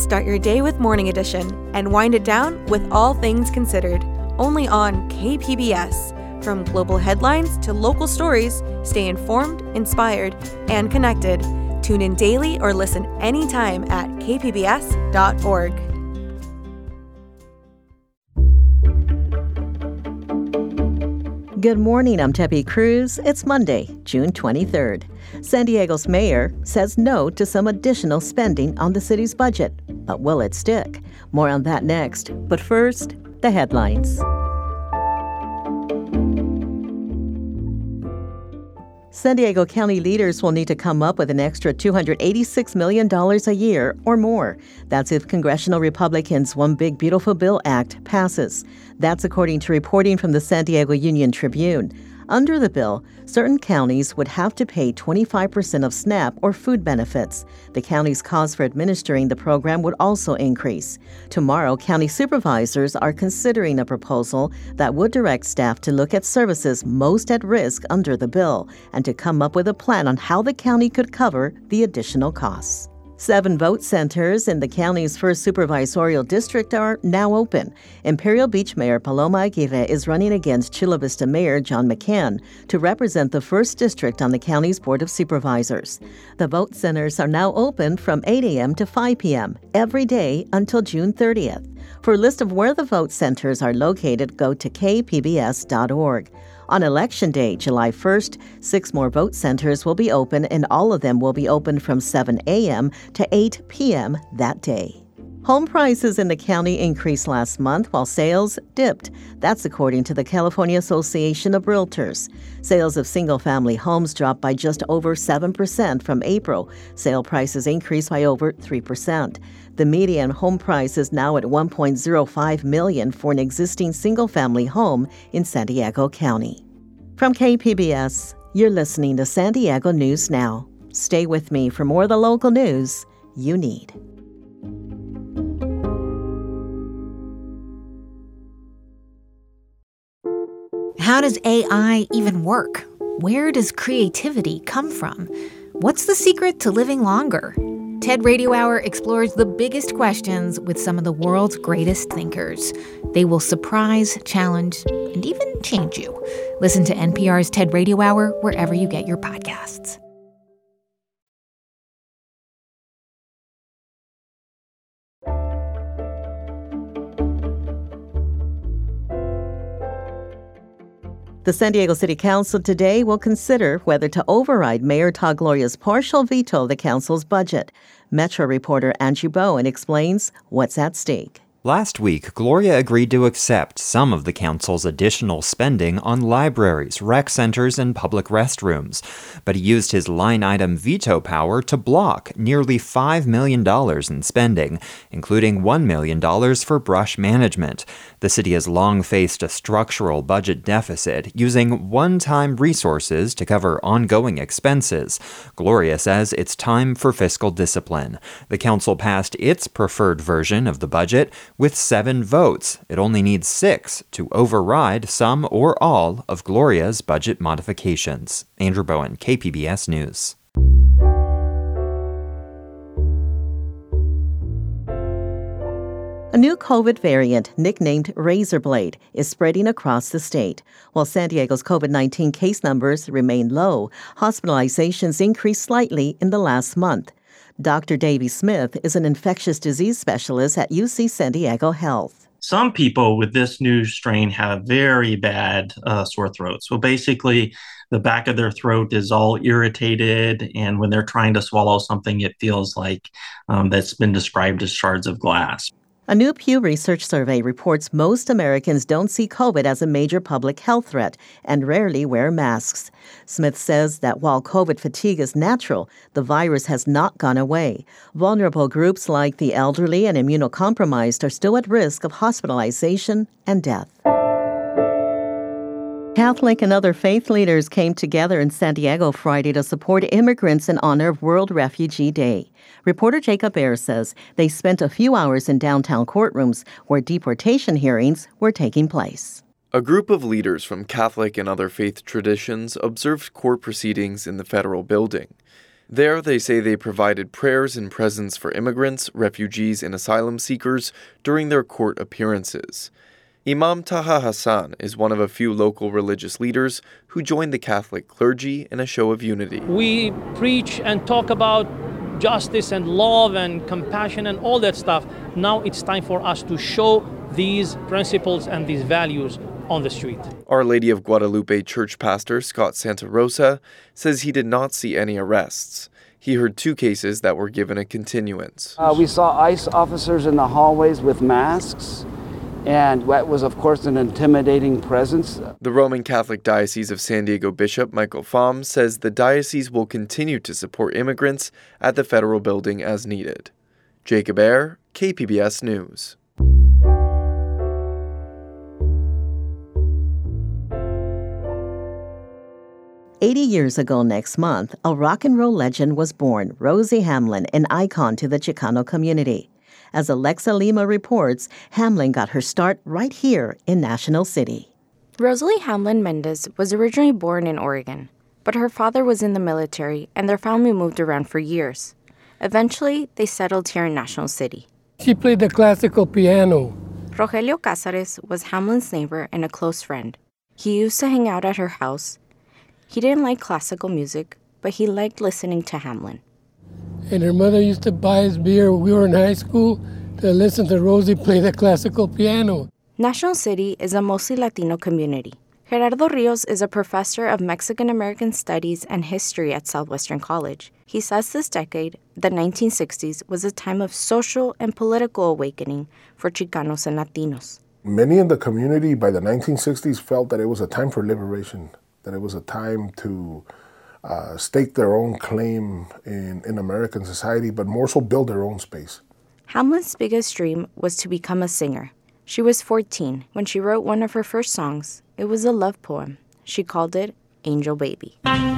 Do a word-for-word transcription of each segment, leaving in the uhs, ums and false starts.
Start your day with Morning Edition and wind it down with All Things Considered, only on K P B S. From global headlines to local stories, stay informed, inspired, and connected. Tune in daily or listen anytime at k p b s dot org. Good morning, I'm Tepe Cruz. It's Monday, June twenty-third. San Diego's mayor says no to some additional spending on the city's budget. But will it stick? More on that next. But first, the headlines. San Diego County leaders will need to come up with an extra two hundred eighty-six million dollars a year or more. That's if congressional Republicans' One Big Beautiful Bill Act passes. That's according to reporting from the San Diego Union Tribune. Under the bill, certain counties would have to pay twenty-five percent of SNAP or food benefits. The county's cost for administering the program would also increase. Tomorrow, county supervisors are considering a proposal that would direct staff to look at services most at risk under the bill and to come up with a plan on how the county could cover the additional costs. Seven vote centers in the county's first supervisorial district are now open. Imperial Beach Mayor Paloma Aguirre is running against Chula Vista Mayor John McCann to represent the first district on the county's Board of Supervisors. The vote centers are now open from eight a.m. to five p.m. every day until June thirtieth. For a list of where the vote centers are located, go to k p b s dot org. On Election Day, July first, six more vote centers will be open, and all of them will be open from seven a.m. to eight p.m. that day. Home prices in the county increased last month while sales dipped. That's according to the California Association of Realtors. Sales of single-family homes dropped by just over seven percent from April. Sale prices increased by over three percent. The median home price is now at one point zero five million dollars for an existing single-family home in San Diego County. From K P B S, you're listening to San Diego News Now. Stay with me for more of the local news you need. How does A I even work? Where does creativity come from? What's the secret to living longer? TED Radio Hour explores the biggest questions with some of the world's greatest thinkers. They will surprise, challenge, and even change you. Listen to N P R's TED Radio Hour wherever you get your podcasts. The San Diego City Council today will consider whether to override Mayor Todd Gloria's partial veto of the council's budget. Metro reporter Angie Bowen explains what's at stake. Last week, Gloria agreed to accept some of the council's additional spending on libraries, rec centers, and public restrooms. But he used his line-item veto power to block nearly five million dollars in spending, including one million dollars for brush management. The city has long faced a structural budget deficit, using one-time resources to cover ongoing expenses. Gloria says it's time for fiscal discipline. The council passed its preferred version of the budget with seven votes. It only needs six to override some or all of Gloria's budget modifications. Andrew Bowen, K P B S News. A new COVID variant, nicknamed Razorblade, is spreading across the state. While San Diego's COVID nineteen case numbers remain low, hospitalizations increased slightly in the last month. Doctor Davey Smith is an infectious disease specialist at U C San Diego Health. Some people with this new strain have very bad uh, sore throats. So basically, the back of their throat is all irritated, and when they're trying to swallow something, it feels like um, that's been described as shards of glass. A new Pew Research survey reports most Americans don't see COVID as a major public health threat and rarely wear masks. Smith says that while COVID fatigue is natural, the virus has not gone away. Vulnerable groups like the elderly and immunocompromised are still at risk of hospitalization and death. Catholic and other faith leaders came together in San Diego Friday to support immigrants in honor of World Refugee Day. Reporter Jacob Ayers says they spent a few hours in downtown courtrooms where deportation hearings were taking place. A group of leaders from Catholic and other faith traditions observed court proceedings in the federal building. There, they say they provided prayers and presents for immigrants, refugees, and asylum seekers during their court appearances. Imam Taha Hassan is one of a few local religious leaders who joined the Catholic clergy in a show of unity. We preach and talk about justice and love and compassion and all that stuff. Now it's time for us to show these principles and these values on the street. Our Lady of Guadalupe church pastor Scott Santa Rosa says he did not see any arrests. He heard two cases that were given a continuance. Uh, we saw ICE officers in the hallways with masks. And that was, of course, an intimidating presence. The Roman Catholic Diocese of San Diego Bishop Michael Pham says the diocese will continue to support immigrants at the federal building as needed. Jacob Ayer, K P B S News. Eighty years ago next month, a rock and roll legend was born, Rosie Hamlin, an icon to the Chicano community. As Alexa Lima reports, Hamlin got her start right here in National City. Rosalie Hamlin Mendez was originally born in Oregon, but her father was in the military and their family moved around for years. Eventually, they settled here in National City. She played the classical piano. Rogelio Cázares was Hamlin's neighbor and a close friend. He used to hang out at her house. He didn't like classical music, but he liked listening to Hamlin. And her mother used to buy us beer when we were in high school to listen to Rosie play the classical piano. National City is a mostly Latino community. Gerardo Rios is a professor of Mexican-American Studies and History at Southwestern College. He says this decade, the nineteen sixties, was a time of social and political awakening for Chicanos and Latinos. Many in the community by the nineteen sixties felt that it was a time for liberation, that it was a time to Uh, stake their own claim in, in American society, but more so build their own space. Hamlin's biggest dream was to become a singer. She was fourteen when she wrote one of her first songs. It was a love poem. She called it Angel Baby.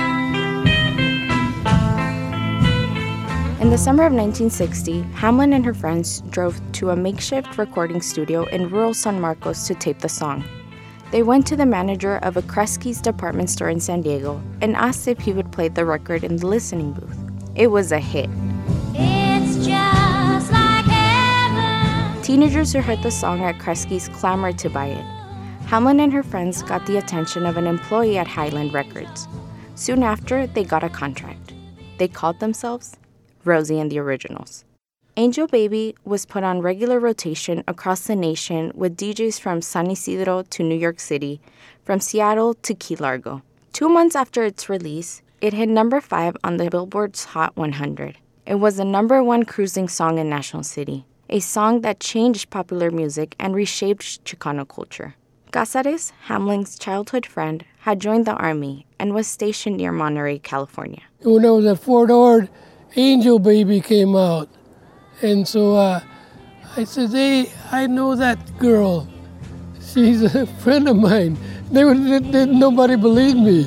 In the summer of nineteen sixty, Hamlin and her friends drove to a makeshift recording studio in rural San Marcos to tape the song. They went to the manager of a Kresge's department store in San Diego and asked if he would play the record in the listening booth. It was a hit. It's just like heaven. Teenagers who heard the song at Kresge's clamored to buy it. Hamlin and her friends got the attention of an employee at Highland Records. Soon after, they got a contract. They called themselves Rosie and the Originals. Angel Baby was put on regular rotation across the nation with D Js from San Isidro to New York City, from Seattle to Key Largo. Two months after its release, it hit number five on the Billboard's Hot one hundred. It was the number one cruising song in National City, a song that changed popular music and reshaped Chicano culture. Cázares, Hamlin's childhood friend, had joined the Army and was stationed near Monterey, California. When I was at Fort Ord, Angel Baby came out. And so uh, I said, hey, I know that girl. She's a friend of mine. They would, they, they, nobody believed me.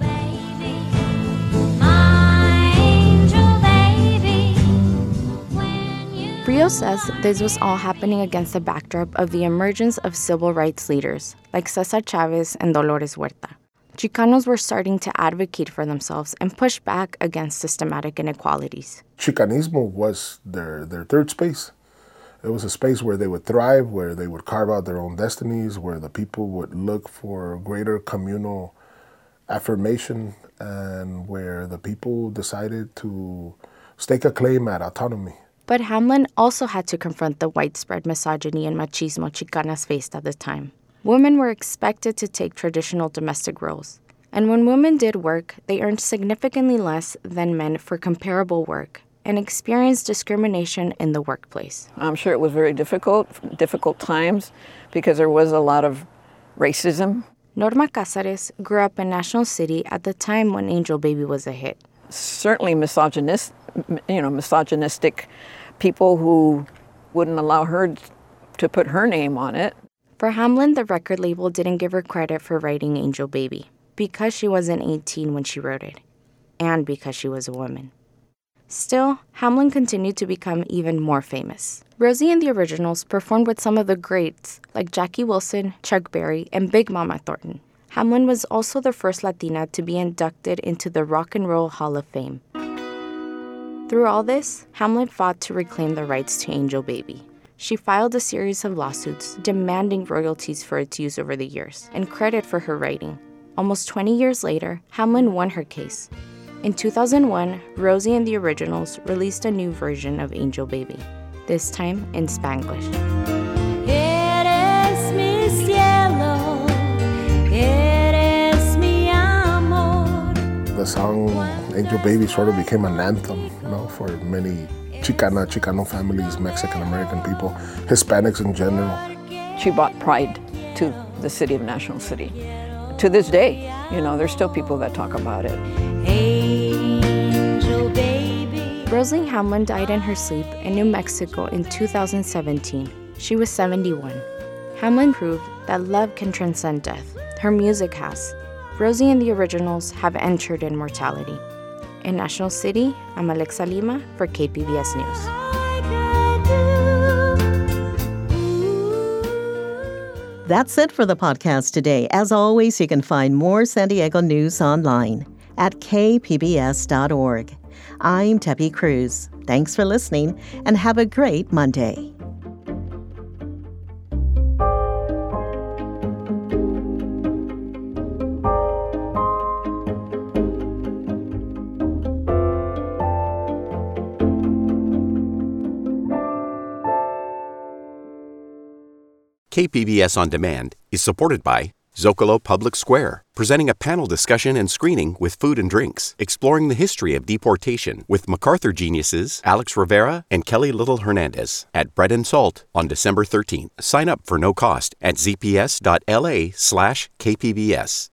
Rio says this was all happening against the backdrop of the emergence of civil rights leaders like Cesar Chavez and Dolores Huerta. Chicanos were starting to advocate for themselves and push back against systematic inequalities. Chicanismo was their, their third space. It was a space where they would thrive, where they would carve out their own destinies, where the people would look for greater communal affirmation, and where the people decided to stake a claim at autonomy. But Hamlin also had to confront the widespread misogyny and machismo Chicanas faced at the time. Women were expected to take traditional domestic roles, and when women did work, they earned significantly less than men for comparable work and experienced discrimination in the workplace. I'm sure it was very difficult, difficult times, because there was a lot of racism. Norma Cázares grew up in National City at the time when Angel Baby was a hit. Certainly misogynist, you know, misogynistic people who wouldn't allow her to put her name on it. For Hamlin, the record label didn't give her credit for writing Angel Baby because she wasn't eighteen when she wrote it, and because she was a woman. Still, Hamlin continued to become even more famous. Rosie and the Originals performed with some of the greats like Jackie Wilson, Chuck Berry, and Big Mama Thornton. Hamlin was also the first Latina to be inducted into the Rock and Roll Hall of Fame. Through all this, Hamlin fought to reclaim the rights to Angel Baby. She filed a series of lawsuits demanding royalties for its use over the years and credit for her writing. Almost twenty years later, Hamlin won her case. In two thousand one, Rosie and the Originals released a new version of Angel Baby, this time in Spanglish. Eres mi cielo, eres mi amor. The song Angel Baby sort of became an anthem, you know, for many Chicana, Chicano families, Mexican-American people, Hispanics in general. She brought pride to the city of National City. To this day, you know, there's still people that talk about it. Angel Baby. Rosalie Hamlin died in her sleep in New Mexico in two thousand seventeen. She was seventy-one. Hamlin proved that love can transcend death. Her music has. Rosie and the Originals have entered immortality. In National City, I'm Alexa Lima for K P B S News. That's it for the podcast today. As always, you can find more San Diego news online at k p b s dot org. I'm Tepi Cruz. Thanks for listening and have a great Monday. K P B S On Demand is supported by Zocalo Public Square, presenting a panel discussion and screening with food and drinks, exploring the history of deportation with MacArthur geniuses Alex Rivera and Kelly Little Hernandez at Bread and Salt on December thirteenth. Sign up for no cost at z p s dot l a slash K P B S.